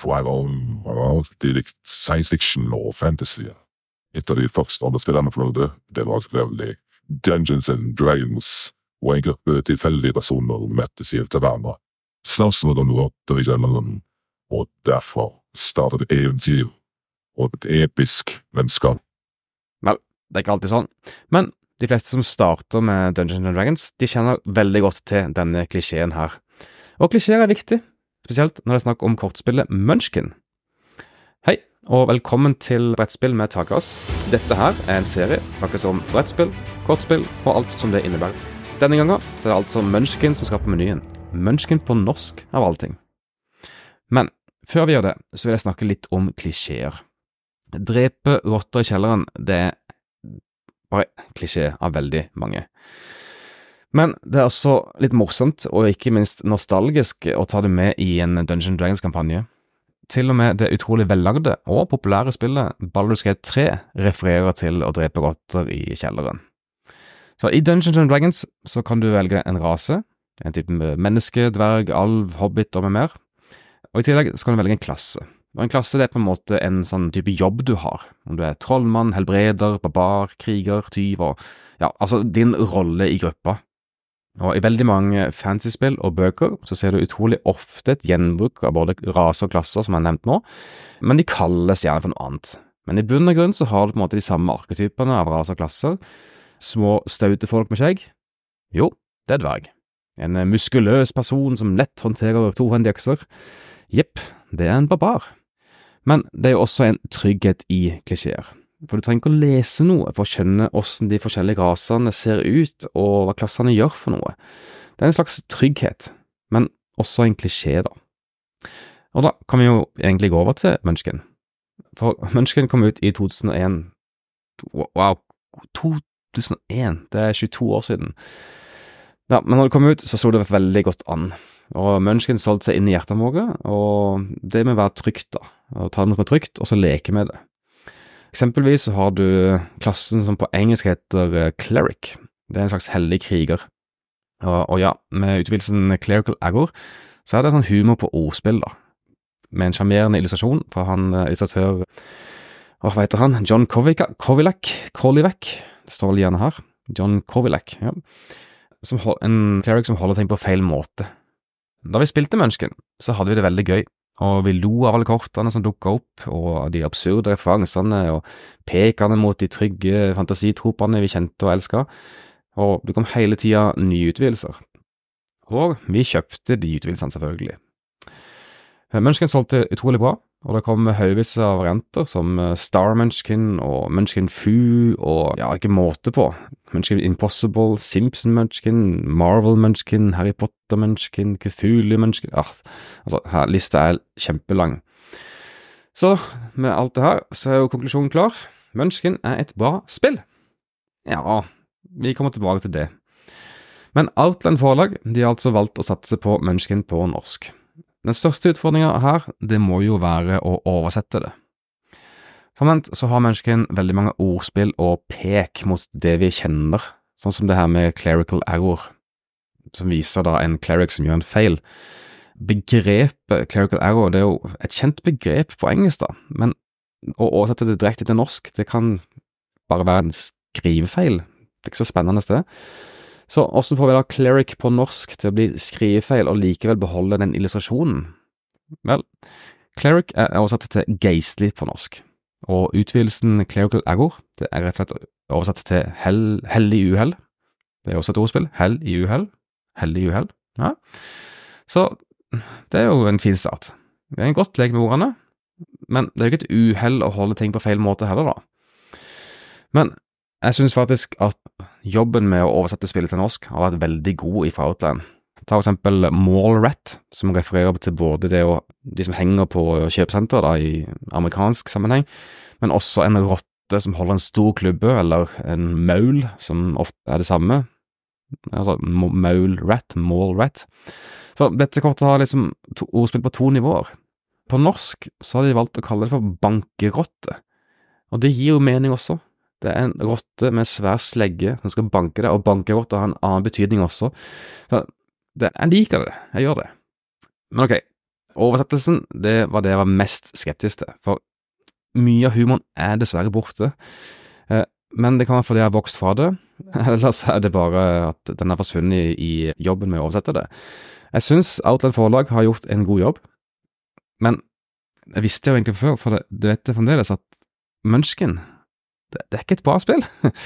for jeg var alltid likt science fiction og fantasy. Et av de første andre spillerne for noe, det var selvfølgelig Dungeons and Dragons, og en gruppe tilfeldige personer møttes i et taverna. Snart var det noe rotter i kjelleren, og derfra startet et eventyr og et episk vennskap. Vel, det er ikke alltid sånn, men de fleste som starter med Dungeons and Dragons, de kjenner veldig godt til denne klisjeen her. Og klisjeer er viktig, spesielt når det er snakk om kortspillet Munchkin. Hei, og velkommen til Brettspill med Takas. Dette her er en serie, snakkes om brettspill, kortspill og alt som det innebærer. Denne gangen så er det altså Munchkin som skal på menyen. Munchkin på norsk av alle ting. Men før vi gjør det, så vil jeg snakke litt om klisjeer. Drepe rotter i kjelleren, det er bare klisjé av veldig mange. Men det er også litt morsomt, og ikke minst nostalgisk, å ta det med i en Dungeons & Dragons-kampanje. Til og med det utrolig vellagde og populære spillet Baldur's Gate 3 refererer til å drepe rotter i kjelleren. Så i Dungeons & Dragons så kan du velge en rase, en type menneske, dverg, alv, hobbit og med mer. Og i tillegg så kan du velge en klasse. Og en klasse det er på en måte en sånn type jobb du har. Om du er trollmann, helbreder, barbar, kriger, tyv og ja, altså din rolle i gruppa. Og i veldig mange fantasy-spill og bøker så ser du utrolig ofte et gjenbruk av både raser og klasser som jeg har nevnt nå, men de kalles gjerne for noe annet. Men i bunn og grunn så har du på en måte de samme arketypene av raser og klasser. Små staute folk med skjegg? Jo, det er dverg. En muskuløs person som lett håndterer tohendige økser? Jepp, det er en barbar. Men det er jo også en trygghet i klisjeer. For du trenger ikke å lese noe for å skjønne hvordan de forskjellige rasene ser ut, og hva klassene gjør for noe. Det er en slags trygghet, men også en klisjé da. Og da kan vi jo egentlig gå over til Munchkin. For Munchkin kom ut i 2001. Wow, 2001, det er 22 år siden. Ja, men når det kom ut, så det veldig godt an. Og Munchkin solgte seg inn i hjertet våre, og det med å være trygt da, og ta noe som er trygt, og så leke med det. Eksempelvis så har du klassen som på engelsk heter Cleric. Det er en slags hellig kriger. Og ja, med utvidelsen Clerical Agor, så er det sånn humor på ordspill da, med en charmerende illustrasjon fra han illustratør, hva heter han? John Kovilak, det står vel gjerne her, John Kovilak, ja. En cleric som holder ting på feil måte. Da vi spilte Munchkin, så hadde vi det veldig gøy, og vi lo av alle kortene som dukket opp, og de absurde referansene, og pekene mot de trygge fantasitropene vi kjente og elsket, og det kom hele tiden nye utvidelser. Og vi kjøpte de utvidelsene selvfølgelig. Munchkin solgte utrolig bra, og det kom høyvis av varianter som Star Munchkin og Munchkin Fu, og ja, ikke måte på. Munchkin Impossible, Simpson Munchkin, Marvel Munchkin, Harry Potter Munchkin, Cthulhu Munchkin, altså her lista er kjempelang. Så med alt det her, så er jo konklusjonen klar. Munchkin er et bra spill. Ja, vi kommer tilbake til det. Men Outland forlag, de har altså valgt å satse på Munchkin på norsk. Den største utfordringen her, det må jo være å oversette det. Som nevnt så har Munchkin veldig mange ordspill og pek mot det vi kjenner, sånn som det her med clerical error, som viser da en cleric som gjør en feil. Begrepet clerical error, det er jo et kjent begrep på engelsk da, men å oversette det direkte til norsk, det kan bare være en skrivefeil. Det er ikke så spennende det. Så hvordan får vi da cleric på norsk til å bli skrivefeil og likevel beholde den illustrasjonen? Vel, cleric er oversatt til geistlig på norsk, og utvidelsen clerical error, det er rett og slett oversatt til hellig uhell. Det er også et ordspill, hell i uhell, hellig uhell. Ja. Så det er jo en fin start. Det er en godt lek med ordene, men det er jo ikke et uhell å holde ting på feil måte heller da. Men jeg synes faktisk at jobben med å oversette spillet til norsk har vært veldig god i Outland. Ta for eksempel Mall Rat, som refererer til både de som henger på kjøpesenter da, i amerikansk sammenheng, men også en rotte som holder en stor klubbe, eller en maul, som ofte er det samme. Altså Mall Rat. Så dette kortet har liksom ordspill på 2 nivåer. På norsk så har de valgt å kalle det for bankerotte, og det gir jo mening også. Det er en rotte med svær slegge som skal banke det, og bankerotte har en annen betydning også. Så jeg liker det, jeg gjør det. Men ok, Oversettelsen, det var det jeg var mest skeptisk til, for mye av humoren dessverre borte. Men det kan være fordi jeg har vokst fra det, ellers det bare at den har forsvunnet i jobben med å oversette det. Jeg synes Outland Forlag har gjort en god jobb, men jeg visste jo egentlig før, for det vet jeg fremdeles, at Munchkin, det ikke et bra spill.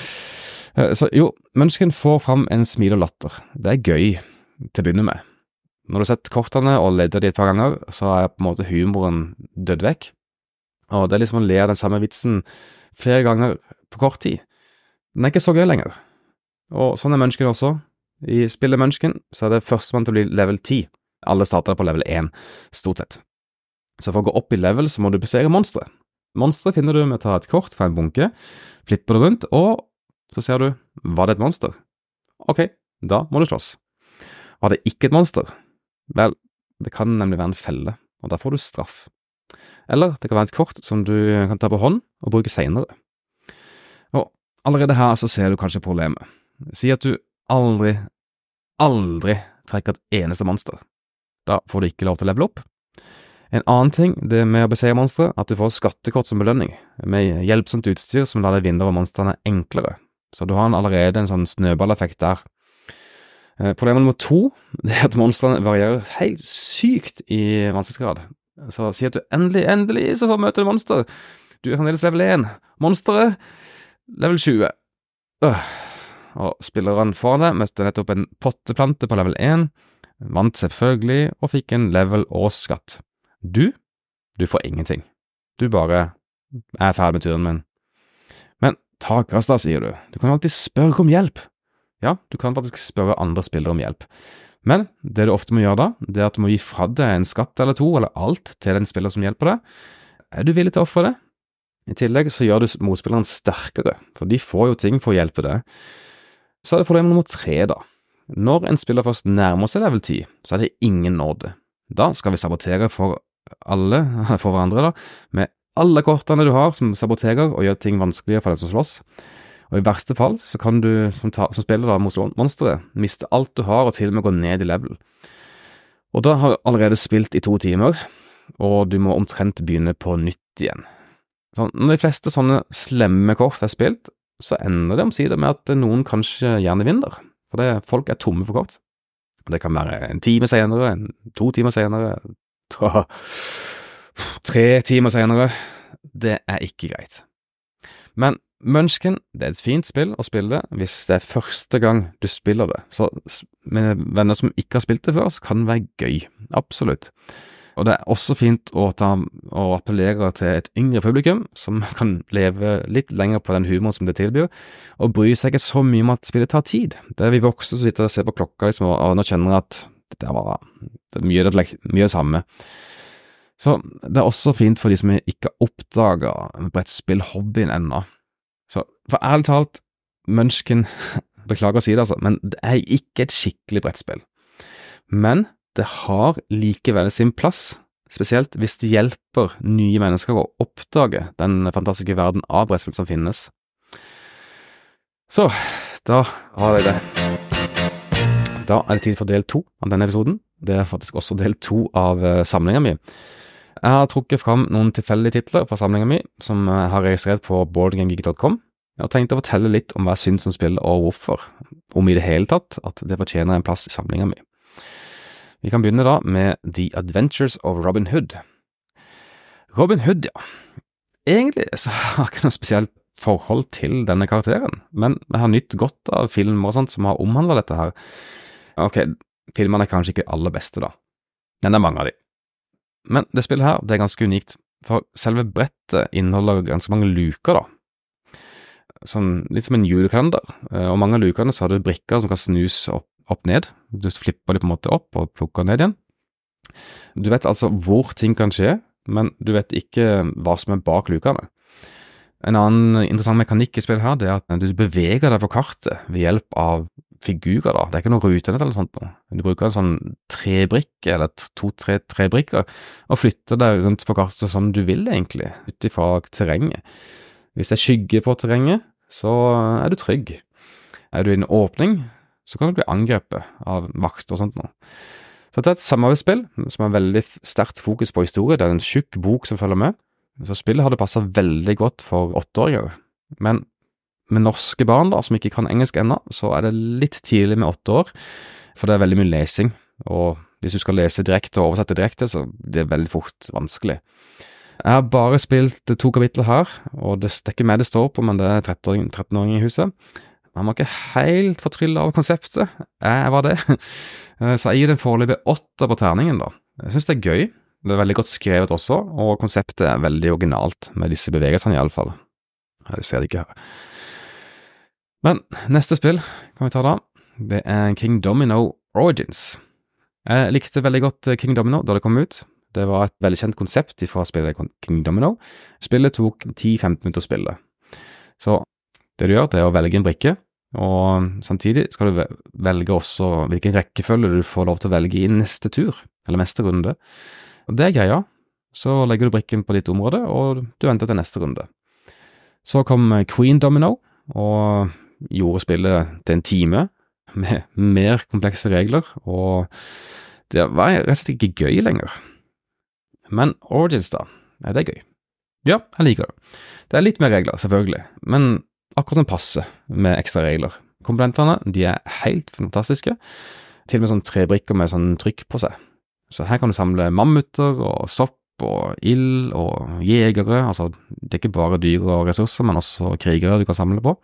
Så jo, Munchkin får fram en smil og latter. Det gøy til å begynne med. Når du har sett kortene og leder de et par ganger, så på en måte humoren dødd vekk. Og det liksom å le av den samme vitsen flere ganger på kort tid. Den ikke så gøy lenger. Og sånn Munchkin også. I spillet Munchkin så det førstemann til å bli level 10. Alle starter på level 1, stort sett. Så for å gå opp i level så må du besegre monstre. Monstre finner du med å ta et kort fra en bunke, flipper det rundt, og så ser du, var det et monster? Ok, da må du slåss. Var det ikke et monster? Vel, det kan nemlig være en felle, og da får du straff. Eller det kan være et kort som du kan ta på hånd og bruke senere. Og allerede her så ser du kanskje problemet. Si at du aldri trekker et eneste monster. Da får du ikke lov til å levele opp. En annen ting, det med å besegre monstre, at du får skattekort som belønning, med hjelpsomt utstyr som lar deg vinne over monstrene enklere. Så du har allerede en sånn snøballeffekt der. Problemet nummer 2, det at monstrene varierer helt sykt i vanskelighetsgrad. Så si at du endelig så får møte en monster. Du fremdeles level 1. Monsteret, level 20. Og spilleren foran deg møtte nettopp en potteplante på level 1, vant selvfølgelig, og fikk en level og skatt. Du får ingenting. Du bare ferdig med turen min. Men takast da, sier du. Du kan alltid spørre om hjelp. Ja, du kan faktisk spørre andre spillere om hjelp. Men det du ofte må gjøre da, det at du må gi fra deg en skatt eller to, eller alt, til den spiller som hjelper deg. Du villig til å ofre det? I tillegg så gjør du motspilleren sterkere, for de får jo ting for å hjelpe deg. Så det problem nummer 3 da. Når en spiller først nærmer seg level 10, så det ingen nåde. Da skal vi sabotere for hverandre da, med alle kortene du har som saboterer og gjør ting vanskeligere for den som slåss. Og i verste fall så kan du som spiller da mot monsteret miste alt du har og til og med gå ned i level. Og da har du allerede spilt i 2 timer, og du må omtrent begynne på nytt igjen. Så når de fleste sånne slemme kort spilt, så ender det omsider med at noen kanskje gjerne vinner, for folk tomme for kort. Det kan være en time senere, 2 timer senere, 3 timer senere. Det ikke greit. Men Munchkin, det et fint spill å spille hvis det første gang du spiller det. Så med venner som ikke har spilt det før, så kan det være gøy. Absolutt. Og det også fint å appellere til et yngre publikum som kan leve litt lenger på den humoren som det tilbyr, og bry seg ikke så mye om at spillet tar tid. Det vi voksne som sitter og ser på klokka liksom, og nå kjenner at det var mye det samme. Så det også fint for de som ikke har oppdaget brettspill-hobbyen ennå. Så for ærlig talt, Munchkin, beklager å si det altså, men det ikke et skikkelig brettspill. Men det har likevel sin plass, spesielt hvis det hjelper nye mennesker å oppdage den fantastiske verden av brettspill som finnes. Så, da har jeg det. Da det tid for del 2 av denne episoden. Det faktisk også del 2 av samlingen min. Jeg har trukket fram noen tilfeldige titler fra samlingen min, som jeg har registrert på boardgamegeek.com. Jeg har tenkt å fortelle litt om hva jeg synes om spillet og hvorfor, om i det hele tatt at det fortjener en plass i samlingen min. Vi kan begynne da med The Adventures of Robin Hood. Robin Hood, ja. Egentlig så har jeg ikke noe spesielt forhold til denne karakteren, men jeg har nytt godt av filmer og sånt som har omhandlet dette her. Ok, filmene kanskje ikke aller beste da, men det mange av de. Men det spillet her, det ganske unikt, for selve brettet inneholder ganske mange luker da. Sånn, litt som en julekalender, og mange av lukene så har du brikker som kan snus opp ned. Du flipper de på en måte opp og plukker ned igjen. Du vet altså hvor ting kan skje, men du vet ikke hva som bak lukene. En annen interessant mekanikk i spillet her, det at du beveger deg på kartet ved hjelp av figurer da. Det ikke noe rutenett eller sånt nå. Du bruker en sånn 3-brikke eller 2-3 trebrikker og flytter deg rundt på kartet som du vil egentlig, utifra terrenget. Hvis det skygge på terrenget, så du trygg. Du i en åpning, så kan du bli angrepet av vakter og sånt nå. Så det er et samarbeidsspill som har veldig sterkt fokus på historie. Det er en tjukk bok som følger med. Så spillet hadde passet veldig godt for 8-åringer. Men med norske barn da, som ikke kan engelsk ennå, så er det litt tidlig med 8 år, for det er veldig mye lesing. Og hvis du skal lese direkte og oversette direkte, så det er veldig fort vanskelig. Jeg har bare spilt 2 kapitler her, og det er ikke meg det står på, men det er 13-åring i huset. Han var ikke helt fortryllet av konseptet. Jeg var det. Så jeg gir den foreløpig 8 på terningen da. Jeg synes det er gøy. Det er veldig godt skrevet også, og konseptet er veldig originalt med disse bevegelsene i alle fall. Du ser det ikke her. Men neste spill kan vi ta da. Det er King Domino Origins. Jeg likte veldig godt King Domino da det kom ut. Det var et veldig kjent konsept fra spillet King Domino. Spillet tok 10-15 minutter å spille. Så det du gjør, det er å velge en brikke, og samtidig skal du velge også hvilken rekkefølge du får lov til å velge i neste tur, eller neste runde. Og det er greia. Så legger du brikken på ditt område, og du venter til neste runde. Så kom Queen Domino, og gjorde spillet til en time, med mer komplekse regler, og det var rett og slett ikke gøy lenger. Men Origins da, det er gøy. Ja, jeg liker det. Det er litt mer regler, selvfølgelig, men akkurat som passe med ekstra regler. Komponentene, de er helt fantastiske, til og med sånn 3 brikker med sånn trykk på seg. Så her kan du samle mammuter og sopp og ild og jegere, altså det er ikke bare dyr og ressurser, men også krigere du kan samle på.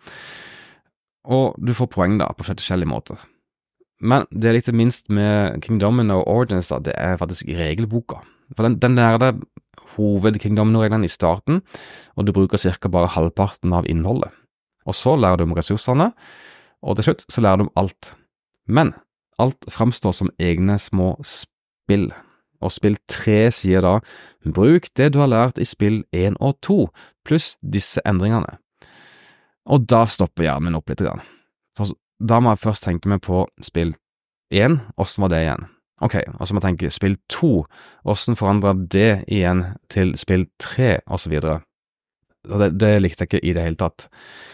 Og du får poeng da, på forskjellige måter. Men det jeg likte minst med King Domino Origins da, det er faktisk regelboka. For den lærer deg hoved-King Domino-reglene i starten, og du bruker cirka bare halvparten av innholdet. Og så lærer du om ressursene, og til slutt så lærer du om alt. Men alt fremstår som egne små spill. Og spill 3 sier da, bruk det du har lært i spill 1 og 2, pluss disse endringene. Og da stopper hjernen min opp litt grann. For da må jeg først tenke meg på spill 1, hvordan var det igjen? Ok, og så må jeg tenke spill 2, hvordan forandrer det igjen til spill 3, og så videre. Og det likte jeg ikke i det hele tatt.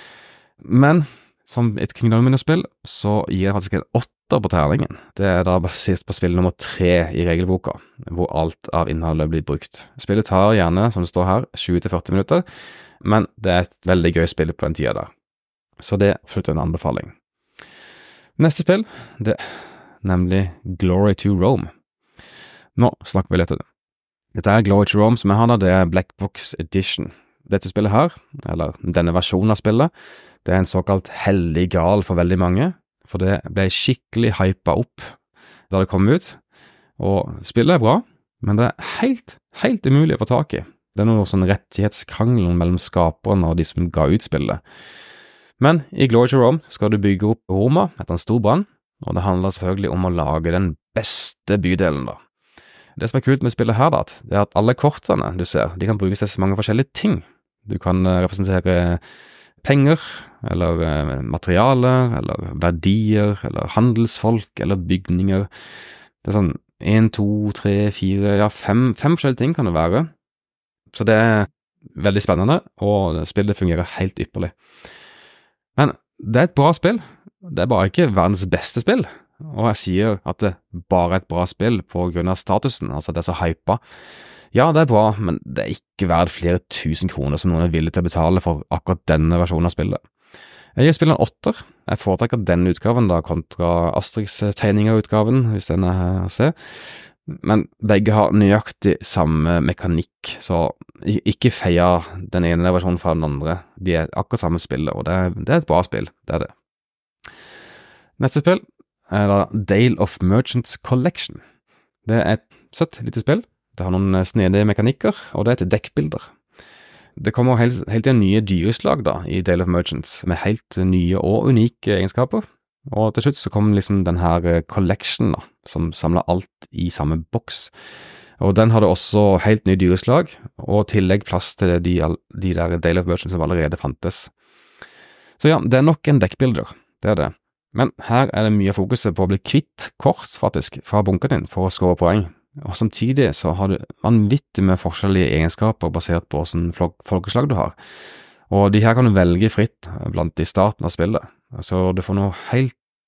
Men som et King Domino-spill, så gir jeg faktisk en 8 på terningen. Det er da basert på spill nummer 3 i regelboka, hvor alt av innholdet blir brukt. Spillet tar gjerne, som det står her, 20-40 minutter, men det er et veldig gøy spill på den tida der. Så det er absolutt en anbefaling. Neste spill, det er nemlig Glory to Rome. Nå snakker vi litt om det. Dette er Glory to Rome som jeg har da, det er Black Box Edition. Dette spillet her, eller denne versjonen av spillet, det er en såkalt hellig gral for veldig mange, for det ble skikkelig hypet opp da det kom ut, og spillet er bra, men det er helt umulig å få tak i. Det er noe sånn rettighetskrangel mellom skaperen og de som ga ut spillet. Men i Glory to Rome skal du bygge opp Roma etter en stor brann, og det handler selvfølgelig om å lage den beste bydelen da. Det som er kult med spillet her da, det er at alle kortene du ser, de kan brukes til så mange forskjellige ting. Du kan representere penger, eller materialer, eller verdier, eller handelsfolk, eller bygninger. Det er sånn 1, 2, 3, 4, ja 5 forskjellige ting kan det være. Så det er veldig spennende, og spillet fungerer helt ypperlig. Men det er et bra spill. Det er bare ikke verdens beste spill. Og jeg sier at det bare er et bra spill på grunn av statusen, altså det er så hypa. Ja, det er bra, men det er ikke verdt flere 1000 kroner som noen er villig til å betale for akkurat denne versjonen av spillet. Jeg gir spillet en 8. Jeg foretrekker denne utgaven da kontra Asterix-tegninger-utgaven, hvis den er her å se. Men begge har nøyaktig samme mekanikk, så ikke feia den ene versjonen fra den andre. De er akkurat samme spillet, og det er et bra spill, det er det. Neste spill er da Dale of Merchants Collection. Det er et søtt lite spill. Det har noen snedige mekanikker, og det er et dekkbilder. Det kommer helt til nye dyreslag da, i Dale of Merchants, med helt nye og unike egenskaper. Og til slutt så kom liksom den her collection da, som samler alt i samme boks. Og den hadde også helt nye dyreslag, og tillegg plass til de der Dale of Merchants som allerede fantes. Så ja, det er nok en dekkbilder, det er det. Men her er det mye fokuset på å bli kvitt kort faktisk fra bunken din for å score poeng. Og samtidig så har du vanvittig med forskjellige egenskaper basert på hvordan folkeslag du har. Og de her kan du velge fritt blant i starten av spillet. Så du får noe helt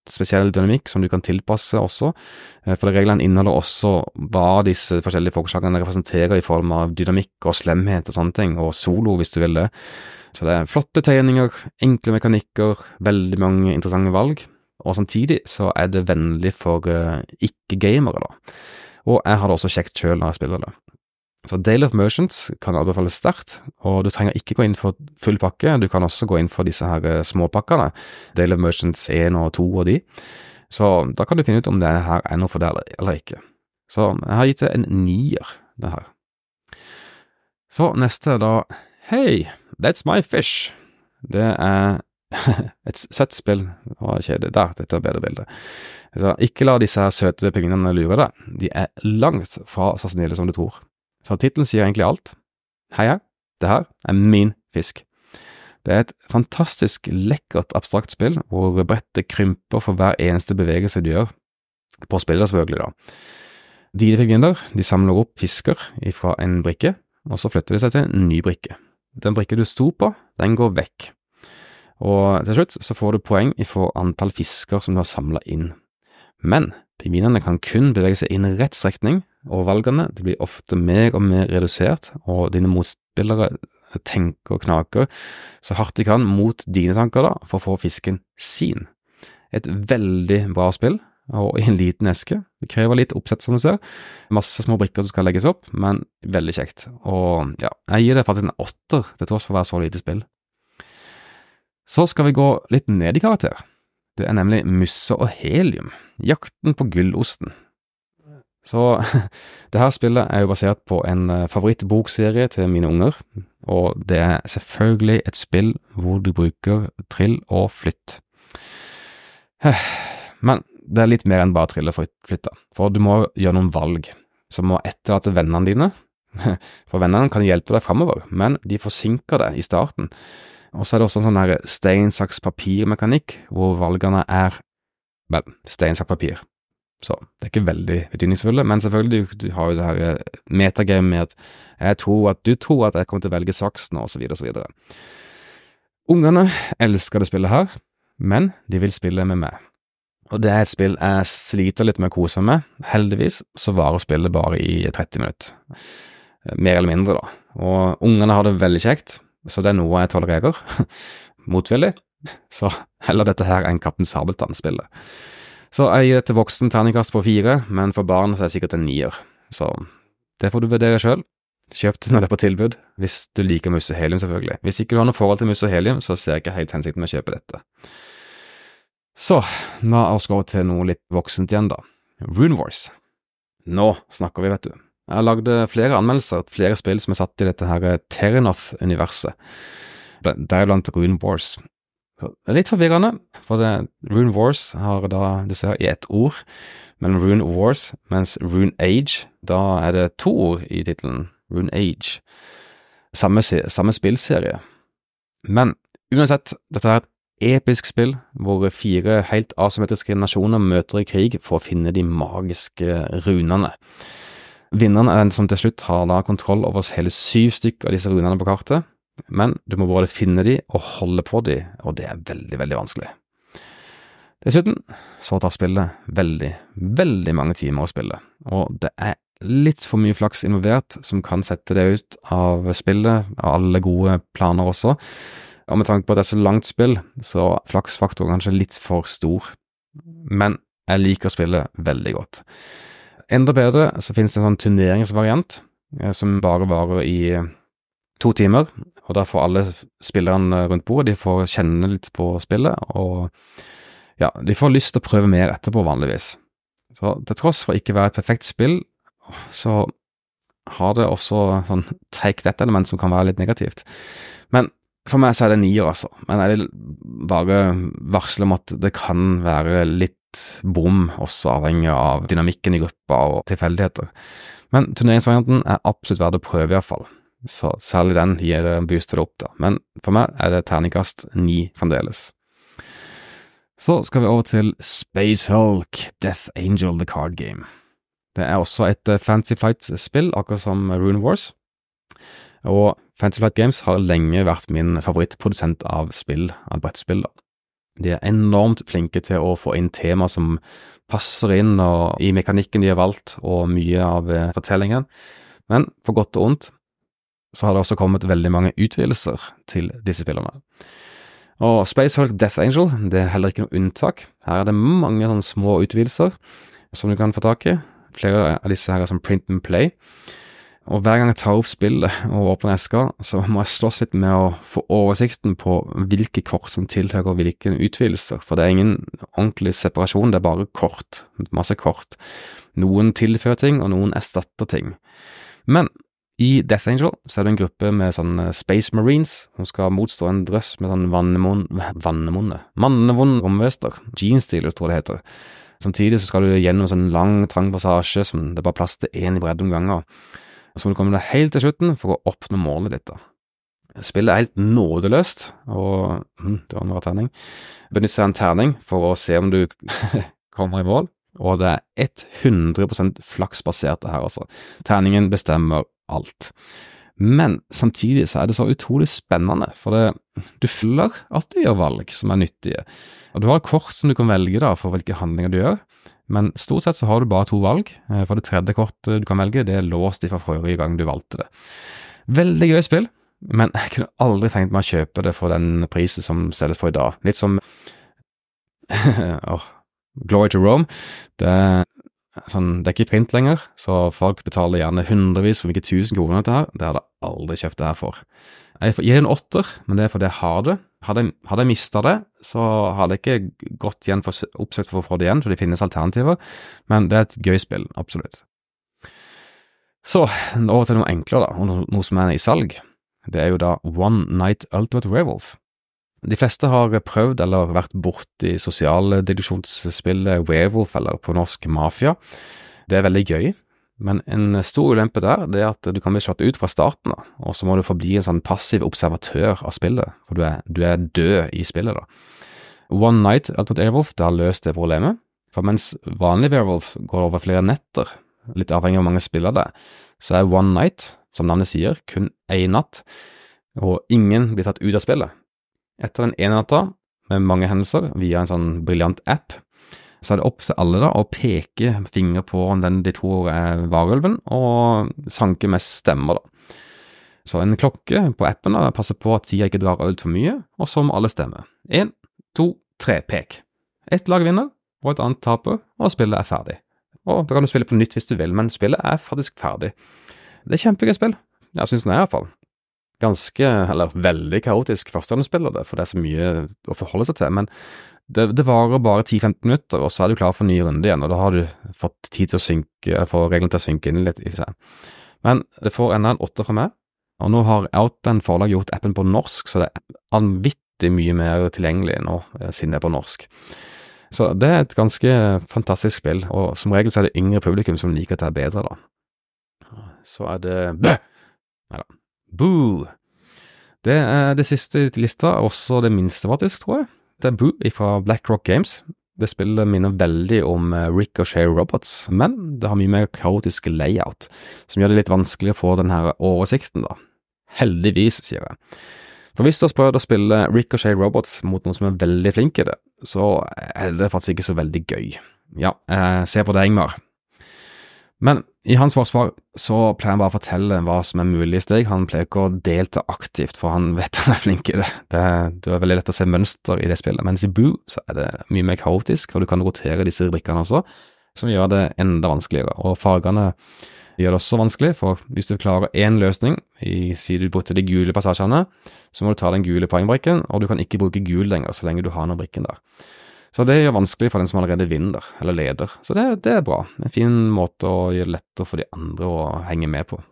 spesiell dynamikk som du kan tilpasse også, for reglene inneholder også hva disse forskjellige folkeslagene representerer i form av dynamikk og slemhet og sånne ting, og solo hvis du vil det. Så det flotte tegninger, enkle mekanikker, veldig mange interessante valg, og samtidig så det vennlig for ikke-gamere da. Og jeg har det også kjekt selv når jeg spiller det. Så Dale of Merchants kan anbefales sterkt, og du trenger ikke gå inn for full pakke, du kan også gå inn for disse her småpakkene, Dale of Merchants 1 og 2 og de, så da kan du finne ut om det her noe for deg eller ikke. Så jeg har gitt det en 9, det her. Så neste da, Hey, that's my fish. Det et søtt spill. Kjedelig. Der, dette bedre bilde. Så ikke la disse her søte pingene lure deg. De langt fra så snille som du tror. Så titlen sier egentlig alt. Hei, det her min fisk. Det et fantastisk lekkert abstrakt spill, hvor brettet krymper for hver eneste bevegelse du gjør. På spillet selvfølgelig da. Dine figurer, de samler opp fisker fra en brikke, og så flytter de seg til en ny brikke. Den brikke du sto på, den går vekk. Og til slutt så får du poeng for antall fisker som du har samlet inn. Men pingvinene kan kun bevege seg inn i rett strekning, og valgene de blir ofte mer og mer redusert, og dine motspillere tenker og knaker så hardt de kan mot dine tanker da, for å få fisken sin. Et veldig bra spill, og i en liten eske. Det krever litt oppsett som du ser. Masse små brikker som skal legges opp, men veldig kjekt. Og ja, jeg gir det faktisk en 8, til tross for å være så lite spill. Så skal vi gå litt ned i karakter. Det nemlig Musse og Helium, jakten på gullosten. Så det her spillet jo basert på en favorittbokserie til mine unger, og det selvfølgelig et spill hvor du bruker trill og flytt. Men det litt mer enn bare trill og flytt da, for du må gjøre noen valg som må etterlate vennene dine, for vennene kan hjelpe deg fremover, men de forsinker deg i starten. Og så det også en sånn her stein, saks, papir-mekanikk, hvor valgene stein, saks, papir. Så det ikke veldig betydningsfulle, men selvfølgelig du har jo det her metagame med at du tror at jeg kommer til å velge saksen, og så videre, og så videre. Ungene elsker det spillet her, men de vil spille med meg. Og det et spill jeg sliter litt med å kose med. Heldigvis så varer spillet bare i 30 minutter. Mer eller mindre da. Og ungene har det veldig kjekt, så det noe jeg tolererer. Motvillig. Så heller dette her enn Kaptein Sabeltann-spillet. Så jeg gir det til voksen terningkast på 4, men for barn så det sikkert en 9. Så det får du vurdere selv. Kjøp det når det på tilbud, hvis du liker Musse og Helium selvfølgelig. Hvis ikke du har noe forhold til Musse og Helium, så ser jeg ikke helt hensikten med å kjøpe dette. Så, nå skal vi til noe litt voksent igjen da. Rune Wars. Nå snakker vi, vet du. Jeg har lagd flere anmeldelser, flere spill som satt i dette her Terrinoth-universet. Deriblant Rune Wars. Så, det litt forvirrende, for Rune Wars har da, du ser, i ett ord, mellom Rune Wars, mens Rune Age, da det 2 ord i titelen, Rune Age. Samme spillserie. Men uansett, dette er et episk spill, hvor 4 helt asymmetriske nasjoner møter i krig for å finne de magiske runene. Vinneren den som til slutt har da kontroll over hele 7 stykker av disse runene på kartet, men du må både finne de og holde på de, og det veldig, veldig vanskelig. Dessuten så tar spillet veldig, veldig mange timer å spille, og det litt for mye flaks involvert som kan sette det ut av spillet, av alle gode planer også. Og med tanke på at det så langt spill, så flaksfaktoren kanskje litt for stor. Men jeg liker spillet veldig godt. Enda bedre så finnes det en sånn turneringsvariant, som bare varer i 2 timer, og da får alle spillerne rundt bordet, de får kjenne litt på spillet, og ja, de får lyst til å prøve mer etterpå vanligvis. Så til tross for ikke være et perfekt spill, så har det også sånn take that-element som kan være litt negativt. Men for meg så det 9, altså. Men jeg vil bare varsle om at det kan være litt bom, også avhengig av dynamikken i gruppa og tilfeldigheter. Men turneringsvarianten absolutt verdt å prøve i hvert fall. Så særlig den gir det en boost til det opp da. Men for meg det terningkast 9 fremdeles. Så skal vi over til Space Hulk, Death Angel The Card Game. Det også et Fantasy Flight-spill, akkurat som Rune Wars. Og Fantasy Flight Games har lenge vært min favorittprodusent av spill, av brettspill da. De enormt flinke til å få inn tema som passer inn i mekanikken de har valgt, og mye av fortellingen. Men på godt og ondt så har det også kommet veldig mange utvidelser til disse spillerne. Og Space Hulk Death Angel, det er heller ikke noe unntak. Her er det mange sånne små utvidelser som du kan få tak i. Flere av disse her er som print and play. Og hver gang jeg tar opp spillet og åpner eska, så må jeg slåss litt med å få oversikten på hvilke kort som tilhører hvilke utvidelser. For det er ingen ordentlig separasjon, det er bare kort. Masse kort. Noen tilfører ting, og noen erstatter ting. Men i Death Angel så er det en gruppe med sånne Space Marines som skal motstå en drøss med sånn mannevonde romvester. Gene Stealers tror jeg det heter. Samtidig så skal du gjennom sånn lang, trang passasje som det er bare plass til en i bredde om ganger. Og så må du komme deg helt til slutten for å oppnå målet ditt da. Spillet er helt nådeløst, og det var en bra terning. Benytt seg av en terning for å se om du kommer i mål, og det er 100% flaksbasert det her altså. Terningen bestemmer alt. Men samtidig så er det så utrolig spennende, for du føler at du gjør valg som er nyttige. Og du har kort som du kan velge da for hvilke handlinger du gjør, men stort sett så har du bare 2 valg. For det tredje kortet du kan velge, det er låst fra forrige gang du valgte det. Veldig gøy spill, men jeg kunne aldri tenkt meg å kjøpe det for den prisen som selges for i dag. Litt som Glory to Rome. Det er ikke print lenger, så folk betaler gjerne hundrevis for ikke 1000 kroner til her. Det hadde jeg aldri kjøpt det her for. Jeg gir en 8, men det er fordi jeg har det. Hadde jeg mistet det, så hadde jeg ikke gått igjen oppsøkt for å få det igjen, for det finnes alternativer, men det er et gøy spill, absolutt. Så, over til noe enklere da, og noe som er i salg. Det er jo da One Night Ultimate Werewolf. De fleste har prøvd eller vært bort i sosialdeduksjonsspillet Werewolf, eller på norsk Mafia. Det er veldig gøy, men en stor ulempe der, det er at du kan bli slått ut fra starten da, og så må du forbli en sånn passiv observatør av spillet, for du er død i spillet da. One Night Ultimate Werewolf, det har løst det problemet, for mens vanlig Werewolf går over flere netter, litt avhengig av hvor mange spiller det, så er One Night, som navnet sier, kun en natt, og ingen blir tatt ut av spillet. Etter den ene natta, med mange hendelser, via en sånn brilliant app, så er det opp til alle da, å peke finger på den de tror er varulven, og sanke mest stemmer da. Så en klokke på appen da, passer på at tida ikke drar ut for mye, og så må alle stemme. 1, 2, 3, pek. Et lag vinner, og et annet taper, og spillet er ferdig. Og da kan du spille på nytt hvis du vil, men spillet er faktisk ferdig. Det er kjempegøy spill. Jeg synes det er i hvert fall. Ganske, eller veldig kaotisk førstehåndsspiller det, for det er så mye å forholde seg til, men det varer bare 10-15 minutter, og så er du klar for en ny runde igjen, og da har du fått tid til å synke, få reglene til å synke inn litt i seg. Men det får enda en 8 fra meg, og nå har Outland forlag gjort appen på norsk, så det er vanvittig mye mer tilgjengelig nå, siden det er på norsk. Så det er et ganske fantastisk spill, og som regel så er det yngre publikum som liker at det er bedre da. Så er det Neida. Boo! Det er det siste i lista, også det minste faktisk, tror jeg. Det er Boo fra BlackRock Games. Det spillet minner veldig om Ricochet Robots, men det har mye mer kaotisk layout, som gjør det litt vanskelig å få den her oversikten da. Heldigvis, sier jeg. For hvis du har prøvd å spille Ricochet Robots mot noen som er veldig flink i det, så er det faktisk ikke så veldig gøy. Ja, se på det, Ingmar. Men i hans forsvar så pleier han bare å fortelle hva som er mulig i steg. Han pleier ikke å delta aktivt, for han vet han er flink i det. Det er veldig lett å se mønster i det spillet. Mens i Boo så er det mye mer kaotisk, og du kan rotere disse brikkene også, som gjør det enda vanskeligere. Og fargene gjør det også vanskelig, for hvis du klarer en løsning, sier du brukte de gule passasjene, så må du ta den gule poengbrikken, og du kan ikke bruke gul lenger så lenge du har noen brikken der. Så det gjør vanskelig for den som allerede vinner, eller leder. Så det er bra. En fin måte å gjøre det lettere for de andre å henge med på.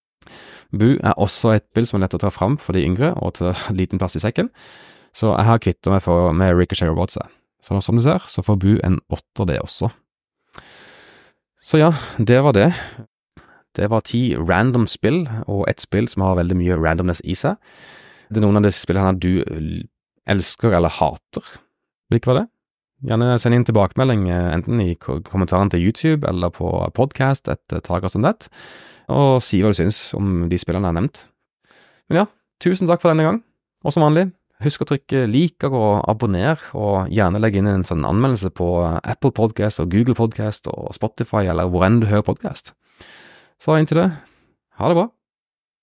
Boo er også et spill som er lett å ta fram for de yngre, og til liten plass i sekken. Så jeg har kvittet meg med Ricochet Robots. Så som du ser, så får Boo en 8 det også. Så ja, det var det. Det var 10 random spill, og et spill som har veldig mye randomness i seg. Det er noen av de spillene du elsker eller hater. Hvilke var det? Gjerne send inn tilbakemelding enten i kommentaren til YouTube eller på podcast etter Tagas.net, og si hva du synes om de spillene jeg har nevnt. Men ja, tusen takk for denne gang, og som vanlig, Husk å trykke like og abonner, og gjerne legge inn en sånn anmeldelse på Apple Podcast og Google Podcast og Spotify, eller hvor enn du hører podcast. Så inntil det, ha det bra.